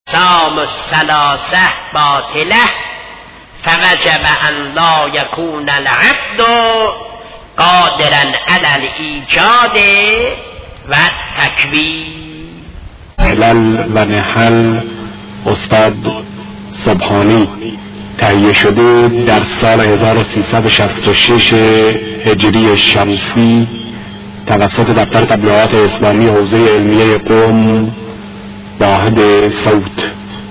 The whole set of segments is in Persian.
سام الثلاثه باطله فوجب ان لا یکون العبد قادرا علی الایجاد و تکوین. علل و نحل استاد سبحانی تهیه شده در سال 1366 هجری شمسی توسط دفتر تبلیغات اسلامی حوزه علمیه قم واحد صوت.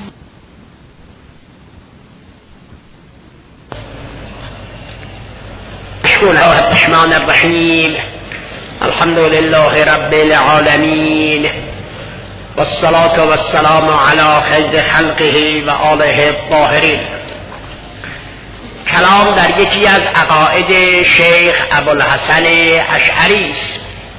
بسم الله الرحمن الرحیم. الحمد لله رب العالمین والصلاة والسلام على خیر خلقه و آله الطاهرین. کلام در یکی از عقاید شیخ ابوالحسن اشعری است.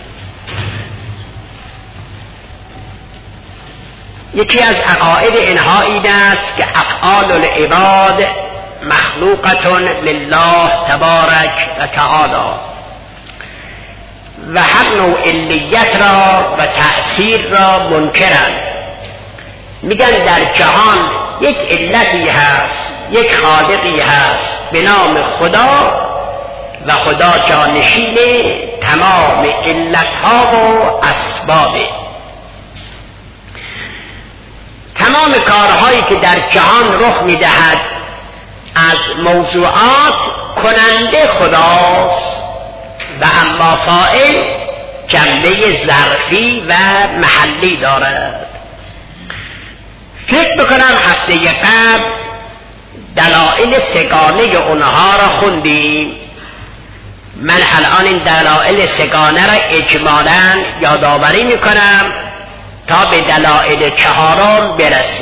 یکی از عقاید اینها این است که افعال العباد مخلوقة لله تبارک و تعالی و هر نوع علیت را و تأثیر را منکرند. میگن در جهان یک علتی هست، یک خالقی هست به نام خدا و خدا جانشین تمام علتها و اسبابه. تمام کارهایی که در جهان رخ میدهد از موضوعات کننده خداست و اما فاعل جنبه ظرفی و محلی دارد. فکر بکنم هفته قبل دلائل سگانه اونها را خوندیم. من الان این دلائل سگانه را اجمالاً یادآوری میکنم تا به دلائل چهارم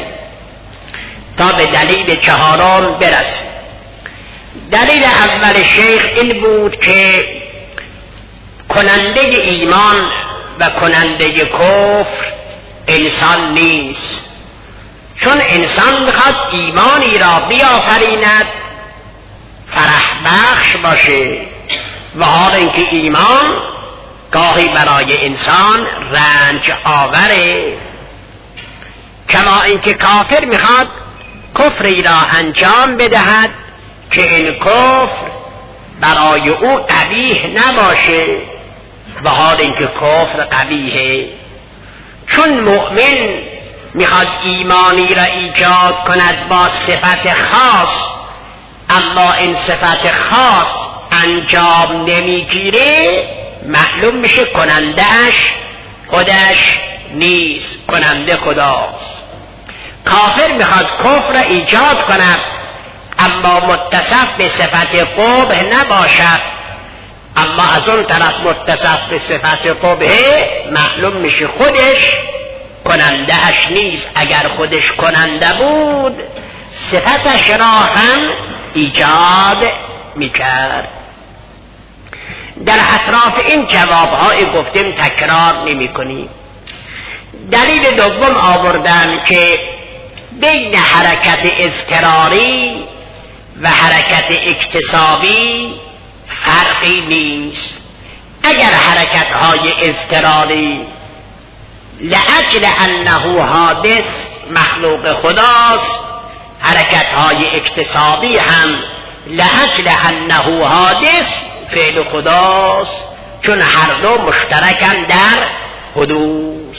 برسیم. دلیل اول شیخ این بود که کننده ایمان و کننده کفر انسان نیست، چون انسان میخواد ایمانی را بیافریند فرح بخش باشه و حال اینکه ایمان گاهی برای انسان رنج آوره، کما اینکه کافر میخواد کفری را انجام بدهد که این کفر برای او قبیح نباشه و حال اینکه کفر قبیحه. چون مؤمن میخواد ایمانی را ایجاد کند با صفت خاص، اما این صفت خاص انجام نمیگیره، معلوم میشه کنندهش خودش نیست، کننده خداست. کافر میخواد کفر را ایجاد کند اما متصف به صفت قبح نباشد، اما از اون طرف متصف به صفت قبح، معلوم میشه خودش کنندهش نیست. اگر خودش کننده بود صفتش را هم ایجاد میکرد. در اطراف این جوابهای گفتیم تکرار نمی کنیم. دلیل دوم آوردن که بین حرکت اضطراری و حرکت اکتسابی فرقی نیست. اگر حرکت های اضطراری لأجل انه حادث مخلوق خداست، حرکت های اکتسابی هم لأجل انه حادث فعل خداست، چون هر دو مشترکن در حدوث.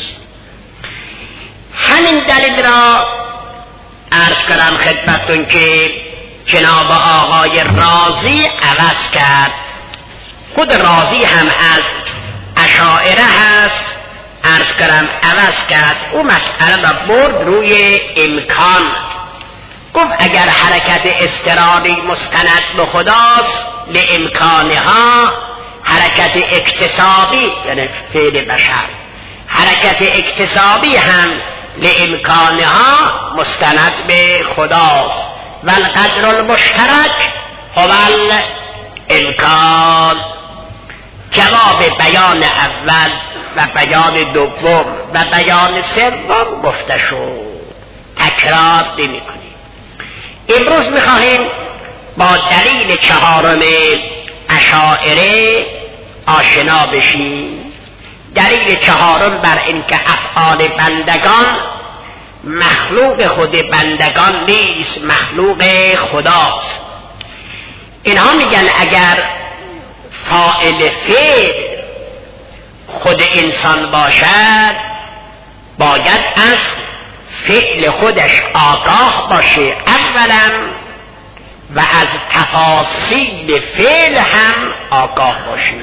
همین دلیل را عرض کردم خدمتتون که جناب آقای رازی عوض کرد. خود رازی هم از اشاعره هست، عرض کردم عوض کرد. او مسئله را برد روی امکان. گفت اگر حرکت اضطراری مستند به خداست لامکانها، حرکت اکتسابی یعنی فعل بشر، حرکت اکتسابی هم لامکانها مستند به خداست و القدر المشترک هو الامکان. جواب بیان اول و بیان دوم و بیان سوم گفته شد، تکرار نمی کنیم. امروز میخواهیم با دلیل چهارم اشاعره آشنا بشیم. دلیل چهارم بر این که افعال بندگان مخلوق خود بندگان نیست، مخلوق خداست. اینها میگن اگر فاعل فعل خود انسان باشد باید از فعل خودش آگاه باشه اولا و از تفاصیل فعل هم آگاه باشه.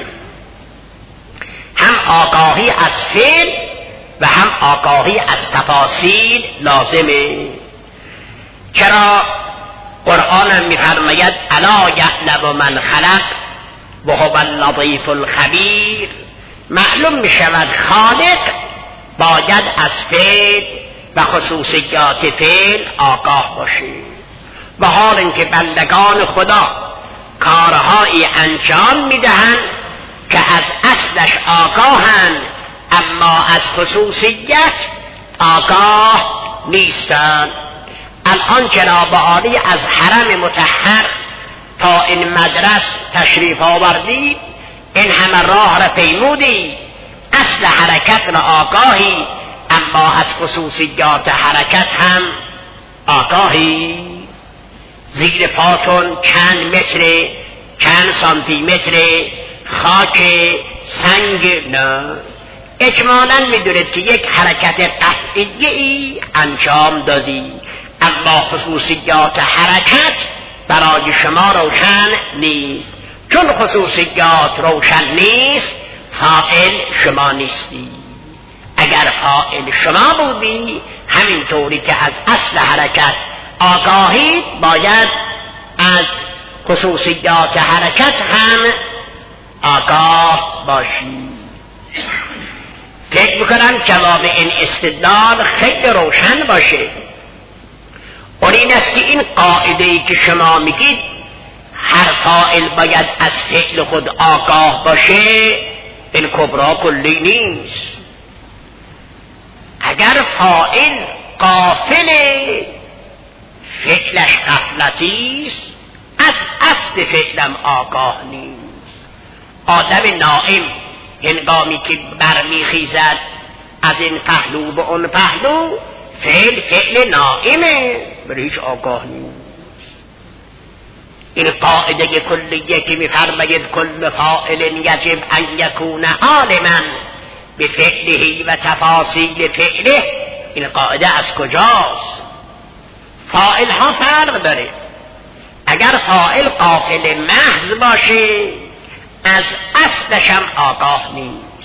هم آگاهی از فعل و هم آگاهی از تفاصیل لازمه. چرا قرآن هم می‌فرماید الا یعلم من خلق و هو اللطیف الخبیر. معلوم می‌شود خالق باید از فعل و خصوصیات فعل آگاه باشه. و حال اینکه بندگان خدا کارهایی انجام میدهند که از اصلش آگاهند اما از خصوصیت آگاه نیستند. الان جناب عالی از حرم مطهر تا این مدرس تشریف آوردی، این همه راه را پیمودی، اصل حرکت را آگاهی اما از خصوصیات حرکت هم آگاهی. زیر پاتون چند متر، چند سانتی متر خاک، سنگ، نه، اجمالاً میدونید که یک حرکت قطعی انجام دادی اما خصوصیات حرکت برای شما روشن نیست. چون خصوصیات روشن نیست فاعل شما نیستی. اگر فاعل شما بودی همینطوری که از اصل حرکت آگاهی باید از خصوصیات حرکت هم آگاه باشی. فکر میکنم جواب این استدلال خیلی روشن باشه. اون این است که این قاعده‌ای که شما میگید هر فاعل باید از فعل خود آگاه باشه، این کبرا کلی نیست. اگر فاعل غافل فعلش غفلتیست، از اصل فعلم آگاه نیست. آدم نائم هنگامی که برمیخیزد از این پهلو به اون پهلو، فعل نائمه، برای هیچ آگاه نیست. این قاعده کلیه که می‌فرماید کل فاعل یجب ان یکون عالما بفعله و تفاصیل فعله، این قاعده از کجاست؟ فاعل ها فرق داره. اگر فاعل غافل محض باشه از اصلش هم آگاه نیست.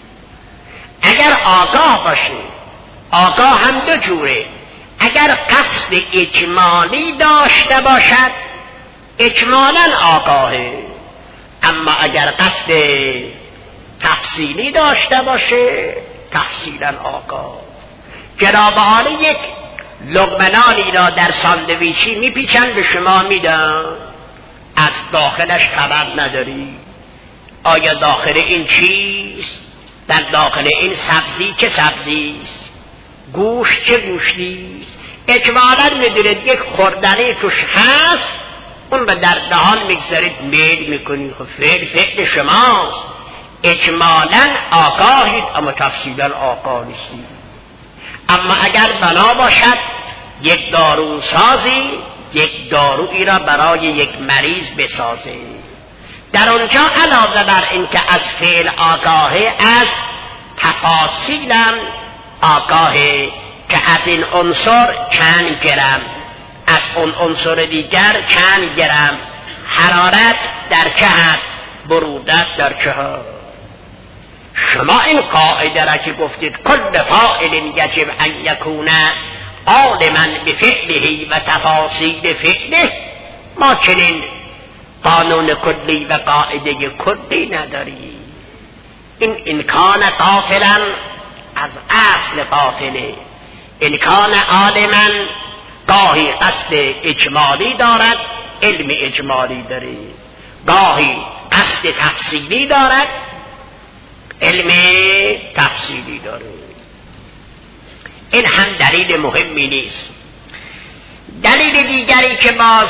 اگر آگاه باشه، آگاه هم دو جوره. اگر قصد اجمالی داشته باشد اجمالا آگاهه، اما اگر قصد تفصیلی داشته باشه تفصیلا آگاه. جناب عالی یک لقمه را در ساندویچی میپیچن به شما میدن، از داخلش خبر نداری. آیا داخل این چیست؟ در داخل این سبزی چه سبزیست؟ گوشت چه گوشتیست؟ اجمالا میدونید یک خوردنی توش هست، اون به در دهان میگذارید، میل میکنید. خب فعل شماست، اجمالا آگاهید اما تفصیلا آگاه نیستید. اما اگر بنا باشد یک داروسازی یک دارویی را برای یک مریض بسازه، در اونجا علاوه بر این که از فعل آگاهه، از تفاصیلم آگاهه که از این عنصر چند گرم، از اون عنصر دیگر چند گرم، حرارت در چه حد، برودت در چه حد. شما این قاعده را که گفتید کل فاعل یجب ان یکون عالما بفعله و تفاصیل فعله، ما چنین قانون کلی و قاعده کلی نداریم. این امکان غافلا از اصل غافله. امکان عالما گاهی قصد اجمالی دارد، علم اجمالی داره، گاهی قصد تفصیلی دارد، علم تفصیلی داره. این هم دلیل مهمی نیست. دلیل دیگری که باز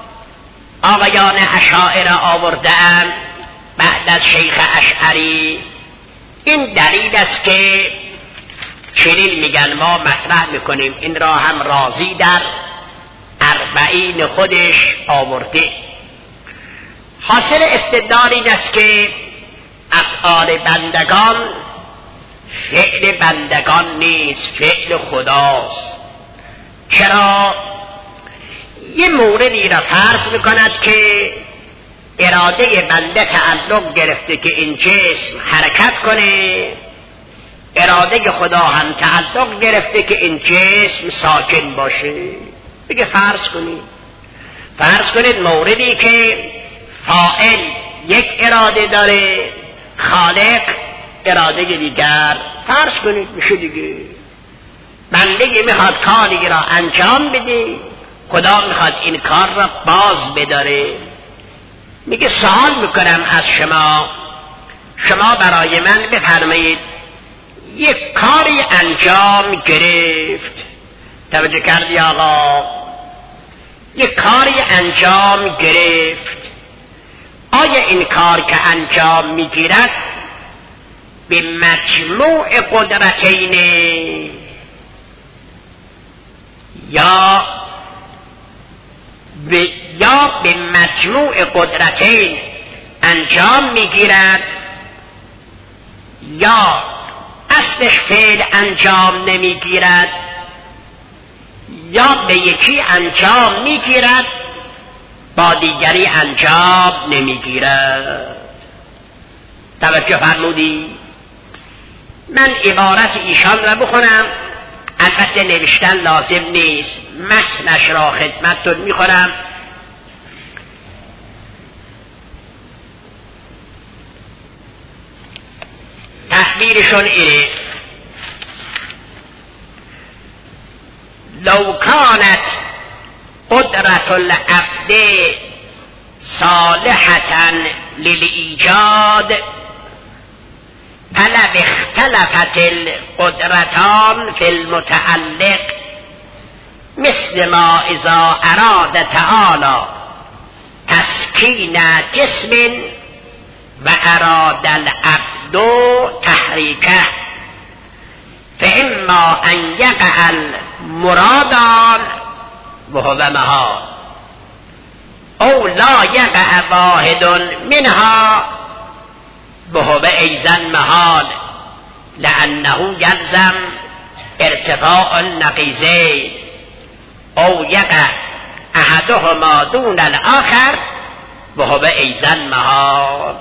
آقایان اشاعره آوردن بعد از شیخ اشعری، این دلیل است که چنین میگن ما مطرح میکنیم، این را هم رازی در اربعین خودش آورده. حاصل استدلال این است که افعال بندگان فعل بندگان نیست، فعل خداست. چرا؟ یه موردی را فرض میکند که اراده بنده تعلق گرفته که این جسم حرکت کنه، اراده خدا هم تعلق گرفته که این جسم ساکن باشه. بگه فرض کنید موردی که فاعل یک اراده داره، خالق اراده دیگر. فرض کنید میشه دیگه. بنده میخواد کاری را انجام بده، خدا میخواد این کار را باز بداره. میگه سوال میکنم از شما برای من بفرمایید یک کاری انجام گرفت. توجه کردی آقا؟ یک کاری انجام گرفت. آیا این کار که انجام میگیرد به مجموع قدرتین یا به مجموع قدرتین انجام میگیرد، یا اصلش فعل انجام نمیگیرد، یا به یکی انجام میگیرد با دیگری انجام نمیگیرد. توجه فرمودی؟ من عبارت ایشان را بخونم، البته نوشتن لازم نیست، متنش را خدمتتون میخونم. تحبیرشون اینه: لو كانت قدرة العبد صالحة للإيجاد فلو اختلفت القدرتان في المتعلق، مثل ما إذا أراد تعالى تسكين جسم وأراد العبد تحريكه، فإما أن يقع المرادان وهو محال، أو لا يقع واحد منها وهو أيضا محال، لأنه يلزم ارتفاع النقيضين، أو يقع أحدهما دون الآخر وهو أيضا محال.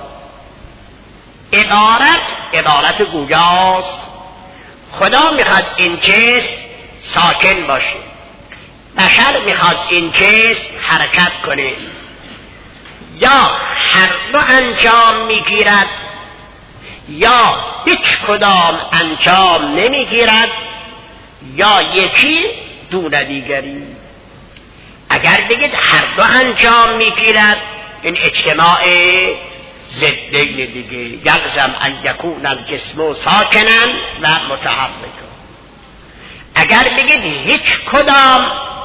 عبارت گویاست. خدا میخواد این جسم ساکن باشه، بشر میخواد این جسم حرکت کنه. یا هر دو انجام میگیرد یا هیچ کدام انجام نمیگیرد، یا یکی دون دیگری. اگر بگید هر دو انجام میگیرد، این اجتماع ضدین دیگه، یلزم ان یکون الجسم ساکنن و متحرکا. اگر بگید هیچ کدام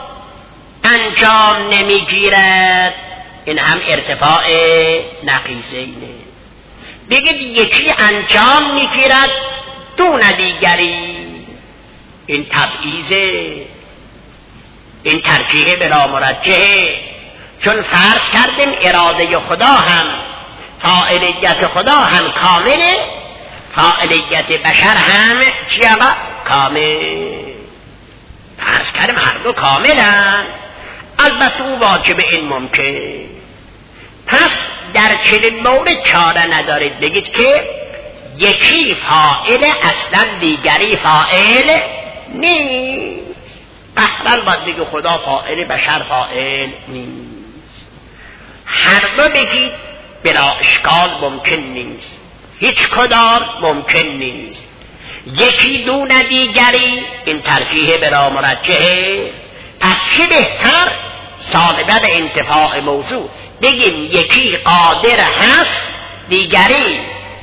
انجام نمیگیرد، این هم ارتفاع نقیضینه. بگید یکی انجام میگیرد دون دیگری، این تبعیضه، این ترجیح بلا مرجحه. چون فرض کردیم اراده خدا هم، فاعلیت خدا هم کامله، فاعلیت بشر هم چی آقا؟ کامل. فرض کردیم هر دو کاملن، البته او واجب این ممکن. پس در چنین مورد چاره ندارید بگید که یکی فاعل اصلا دیگری فاعل نیست. قطعا باید بگید خدا فاعل، بشر فاعل نیست. هر دو بگید بلا اشکال ممکن نیست، هیچ کدام ممکن نیست. یکی دون دیگری، این ترجیح بلا مرجحه. پس چه بهتر سالبه به انتفاع موضوع بگیم یکی قادر هست دیگری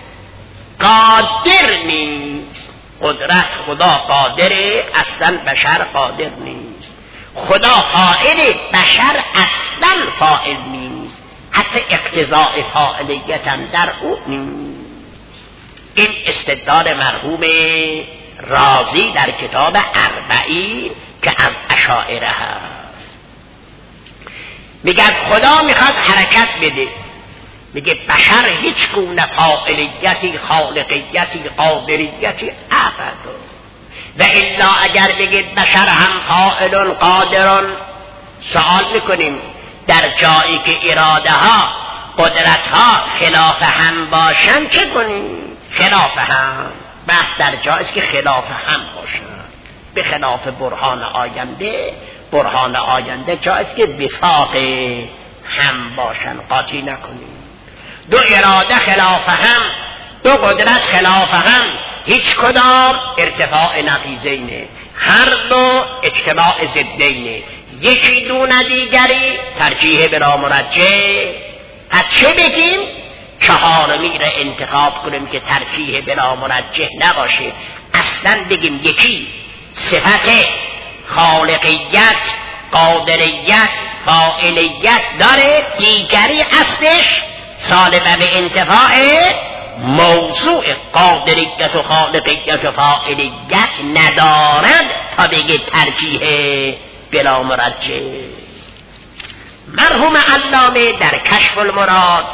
قادر نیست. قدرت خدا قادره، اصلا بشر قادر نیست. خدا فاعل، بشر اصلا فاعل نیست، حتی اقتضاء فاعلیت هم در او نیست. این استدلال مرحوم رازی در کتاب اربعین که از اشاعره هست. میگه خدا میخواد حرکت بده، میگه بشر هیچ گونه فاعلیتی، خالقیتی، قادریتی ابدا. و الا اگر بگید بشر هم فاعل قادر، سوال میکنیم در جایی که اراده ها، قدرت ها خلاف هم باشن چه کنیم؟ خلاف هم، بس در جاییست که خلاف هم باشن، به خلاف برهان آینده. برهان آینده جاییست که وفاق هم باشن، قاطی نکنیم. دو اراده خلاف هم، دو قدرت خلاف هم، هیچ کدام ارتفاع نقیضینه، هر دو اجتماع ضدینه، یکی دون دیگری ترجیح بلا مرجح. از چه بگیم؟ چهارمی را انتخاب کنیم که ترجیح بلا مرجح نباشه. اصلا بگیم یکی صفت خالقیت، قادریت، فاعلیت داره، دیگری اصلش سالب به انتفاع موضوع قادریت و خالقیت و فاعلیت ندارد تا بگه ترجیح بلا مرجح. مرحوم علامه در کشف المراد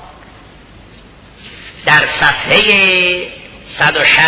در صفحه 160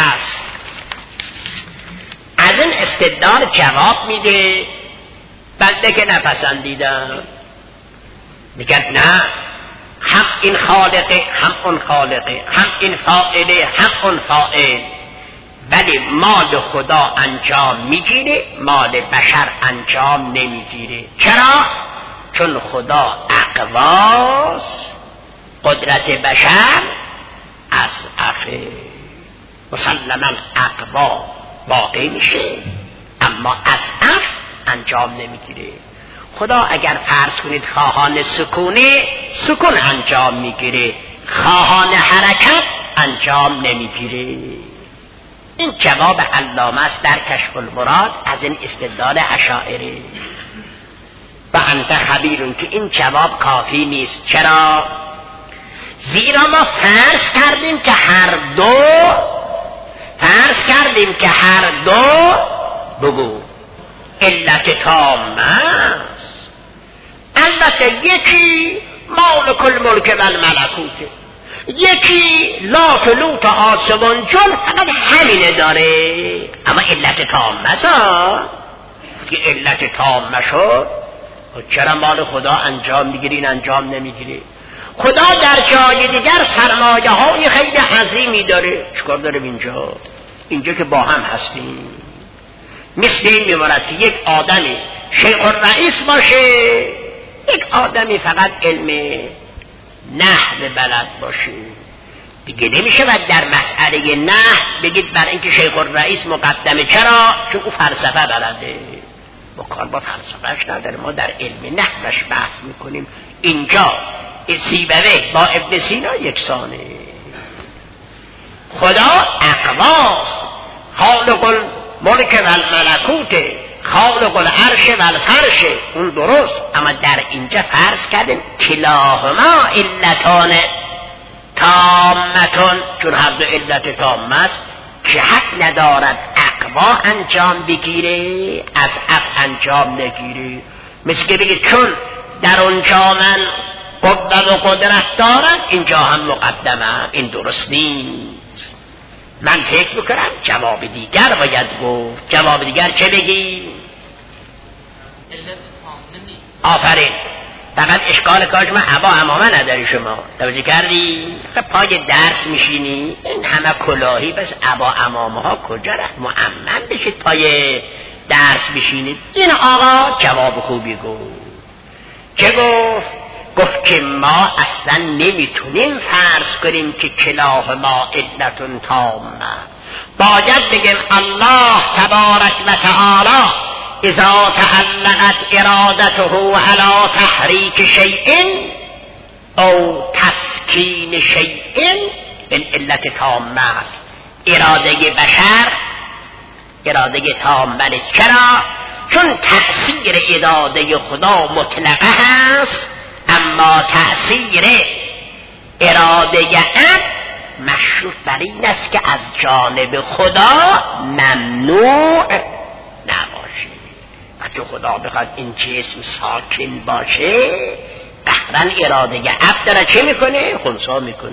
از این استدلال جواب میده. بنده که نپسندیدم، میگه نه، هم این خالقه هم اون خالقه، هم این فاعله هم اون فاعل، ولی مال خدا انجام میگیره، مال بشر انجام نمیگیره. چرا؟ چون خدا اقواست، قدرت بشر از افه. مسلما اقوا واقع میشه اما از اف انجام نمیگیره. خدا اگر فرض کنید خواهان سکونه، سکون انجام میگیره، خواهان حرکت انجام نمیگیره. این جواب علامه است در کشف المراد از این استدلال اشاعره. و انت خبیرون که این جواب کافی نیست. چرا؟ زیرا ما فرض کردیم که هر دو بگو علت تامه است. البته یکی مالک الملک و الملکوته، یکی لات و لوت آسمان جن، فقط همینه داره، اما علت تامه است. که علت تامه شد چرا مال خدا انجام میگیرین انجام نمیگیری؟ خدا در جای دیگر سرمایه های خیلی عظیمی داره، چکار داره اینجا که با هم هستیم. مثل این میماند که یک آدمی شیخ الرئیس باشه، یک آدمی فقط علم نحو بلد باشه، دیگه نمیشه و در مسئله نحو بگید برای اینکه شیخ الرئیس مقدمه. چرا؟ چون او فلسفه بلده، با کار با فلسفهش نداره. ما در علم نحوش بحث میکنیم. اینجا سیبویه با ابن سینا یکسانه. خدا اقواست، خالق الملک و الملکوت، خالق العرش و الفرش، اون درست. اما در اینجا فرض کردیم کلاهما علتان تامتون، چون هر دو علت تام است که حق ندارد اقوا انجام بگیره از اف انجام نگیره. مثل که بگید چون در اونجا من قدرت و قدرت دارم اینجا هم مقدمم، این درست نیست. من فکر میکنم جواب دیگر باید گفت. جواب دیگر چه بگی؟ آفرین. فقط اشکال کاش ما عبا امامه نداری. شما توجه کردی؟ پای درس میشینی این همه کلاهی، بس عبا امامه ها کجا رفت؟ مؤمن بشید پای درس بشینید. این آقا جواب خوبی گفت. چه گفت؟ گفت که ما اصلا نمیتونیم فرض کنیم که کلاه ما علتون تامه. باید بگیم الله تبارک و تعالی اذا تعلقت ارادته على تحریک شیء او تسکین شیء این علت تامه است. اراده بشر اراده تامه است. چرا؟ چون تأثیر اراده خدا مطلقه هست، اما تأثیر اراده عبد مشروط بر این است که از جانب خدا ممنوع نباشه. وقتی خدا بخواد این جسم ساکن باشه قهرن اراده عبد داره چه میکنه؟ خنثی میکنه.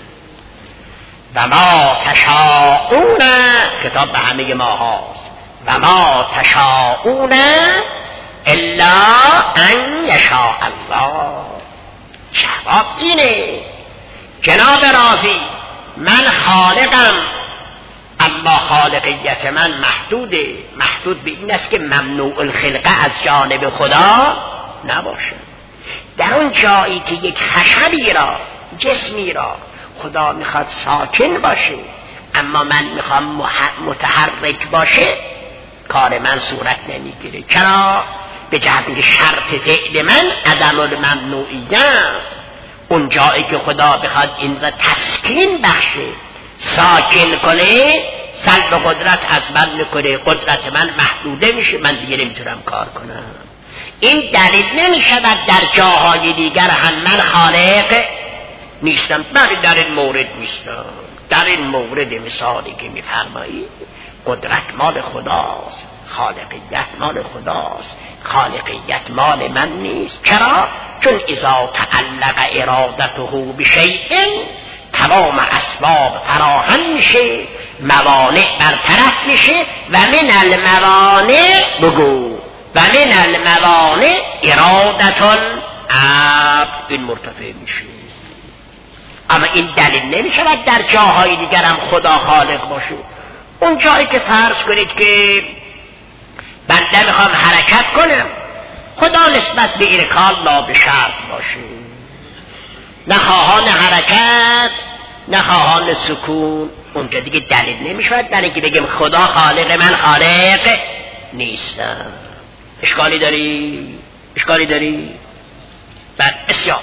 و ما تشاءون، کتاب به همه ما هاست، و ما تشاءون الا ان یشاء الله. جواب اینه جناب راضی من خالقم، اما خالقیت من محدوده. محدود به این است که ممنوع الخلقه از جانب خدا نباشه. در اون جایی که یک خشبی را، جسمی را خدا میخواد ساکن باشه اما من میخوام متحرک باشه، کار من صورت نمیگیره. چرا؟ به جهت اینکه شرط فعل من عدم الممنوعیت است. اون جایی که خدا بخواد این را تسکین بخشه، ساکن کنه، سلب قدرت از من میکنه، قدرت من محدوده میشه، من دیگه نمیتونم کار کنم. این دلیل نمیشود در جاهای دیگر هم من خالق نیستم. در این مورد نیستم. در این مورد مثالی که میفرمایی قدرت مال خداست، خالقیت مال خداست، خالقیت مال من نیست. چرا؟ چون اذا تعلق ارادته بشیء تمام اسباب فراهم میشه، موانع برطرف میشه و من الموانع بگو و من الموانع ارادت العبد، این مرتفع میشه. اما این دلیل نمیشود در جاهای دیگرم خدا خالق باشه. اون جایی که فرض کنید که بنده میخوام حرکت کنم، خدا نسبت به این کار لا به شرط باشه، نخواهان حرکت نخواهان سکون، اونجا دیگه دلیل نمیشود برای اینکه بگیم خدا خالق من خالق نیستم. اشکالی داری؟ اشکالی داری؟ بعد بسیار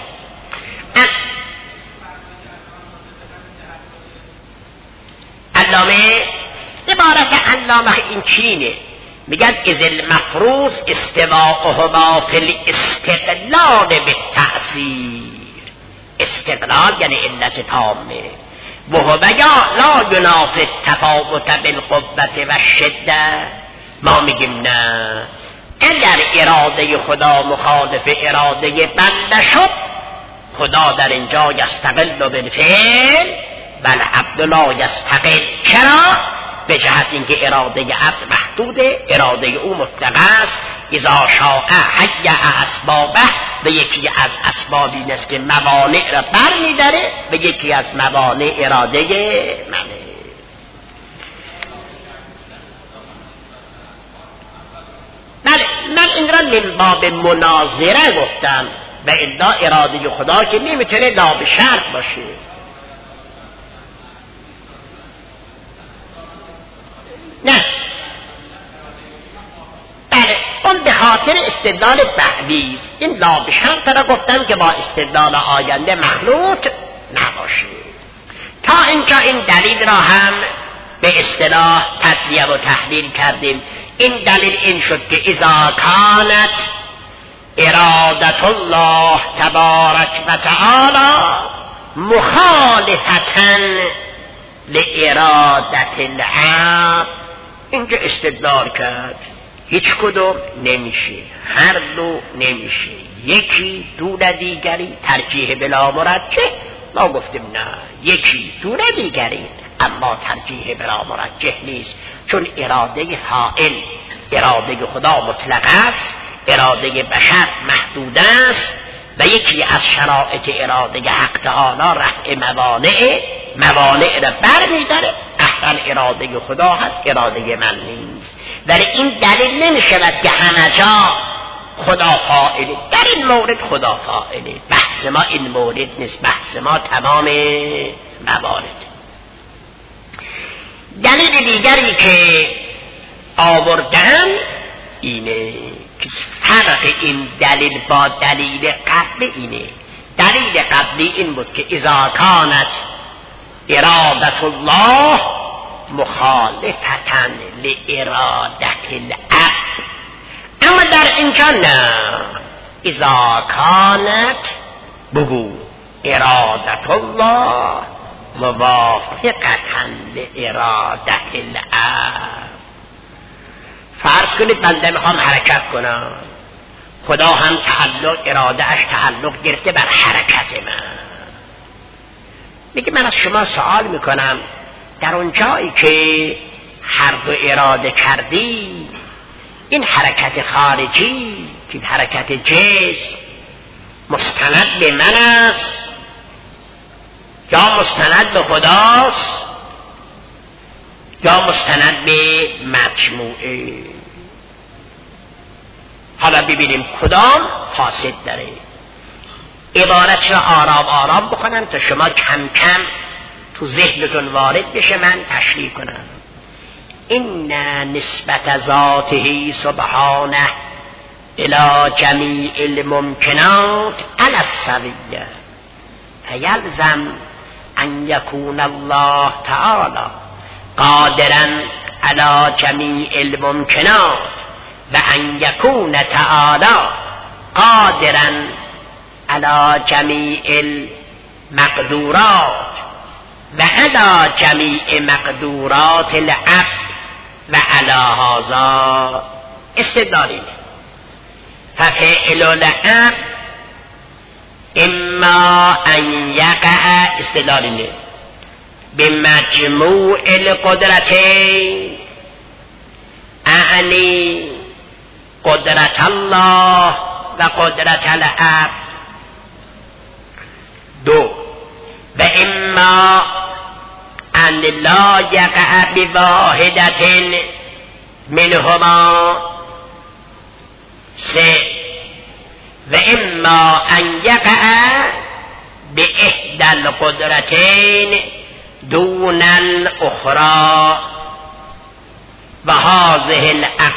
علامه عبارت علامه این چینه، میگن از المفروض استواءهما فی الاستقلال بالتأثیر. استقلال یعنی علت تامه، و هو لا ینافی التفاوت بالقوة و الشده. ما میگیم نه، اگر اراده خدا مخالف اراده بنده شد، خدا در اینجا یستقل بالفعل بل عبد لا یستقل. چرا؟ به جهت اینکه اراده عبد محدوده، اراده او مطلق است. اذا شاء حیّ اسبابه، به یکی از اسباب این است که موانع را بر می‌داره، به یکی از موانع اراده منه. بله، من این را من باب مناظره گفتم، و الا اراده خدا که نمیتونه لا به شرط باشه. نه، بله، اون به خاطر استدلال بعدی است. این لا به شرط را گفتم که با استدلال آینده مخلوط نباشه. تا اینجا این دلیل را هم به اصطلاح تجزیه و تحلیل کردیم. این دلیل این شد که اذا کانت ارادت الله تبارک و تعالی مخالفتا لارادت العبد، اینجا استدلال کرد هیچ کدوم نمیشه، هر دو نمیشه، یکی دون دیگری، ترجیح بلا مرجح. ما گفتیم نه، یکی دون دیگری اما ترجیح بلا مرجح نیست، چون اراده فاعل، اراده خدا مطلق است، اراده بشر محدود است، و یکی از شرایط اراده حق تعالی رفع موانع را بر می‌داره. اصلا اراده خدا هست، اراده من نیست. ولی این دلیل نمی‌شود که همه جا خدا فاعله. در این مورد خدا فاعله. بحث ما این مورد نیست، بحث ما تمام موارد. دلیل دیگری که آوردن اینه که فرق این دلیل با دلیل قبل اینه. دلیل قبلی این بود که اذا کانت ارادت الله مخالفتا لارادت العبد، اما در اینجا نه، اذا کانت بگو ارادت الله موافقتاً لارادت العبد. فرض کنید بنده میخوام حرکت کنم، خدا هم اراده اش تعلق گرفته بر حرکت من. میگه من از شما سوال میکنم در اون جایی که هر دو اراده کردی، این حرکت خارجی که حرکت جسم مستند به من است یا مستند به خداست یا مستند به مجموعه؟ حالا ببینیم کدام فاسد داره. عبارت را آرام آرام بکنم تا شما کم کم تو ذهنتون وارد بشه، من تشریح کنم. این نسبت ذاته سبحانه الى جمیع الممکنات علی السویه فیلزم ان یکون الله تعالی قادرا علی جمیع الممکنات و ان یکون تعالی قادرا علی جمیع المقدورات و علی جمیع مقدورات العبد و علی هذا استدلالی. ففعل العبد اما ان یقع استدلالی بمجموع القدرتین اعنی قدرت الله و قدرت العبد. دو و اما ان لا یقع بواحدت منهما. سه و اما ان یقع باحدى القدرتین دون الاخرى و هذه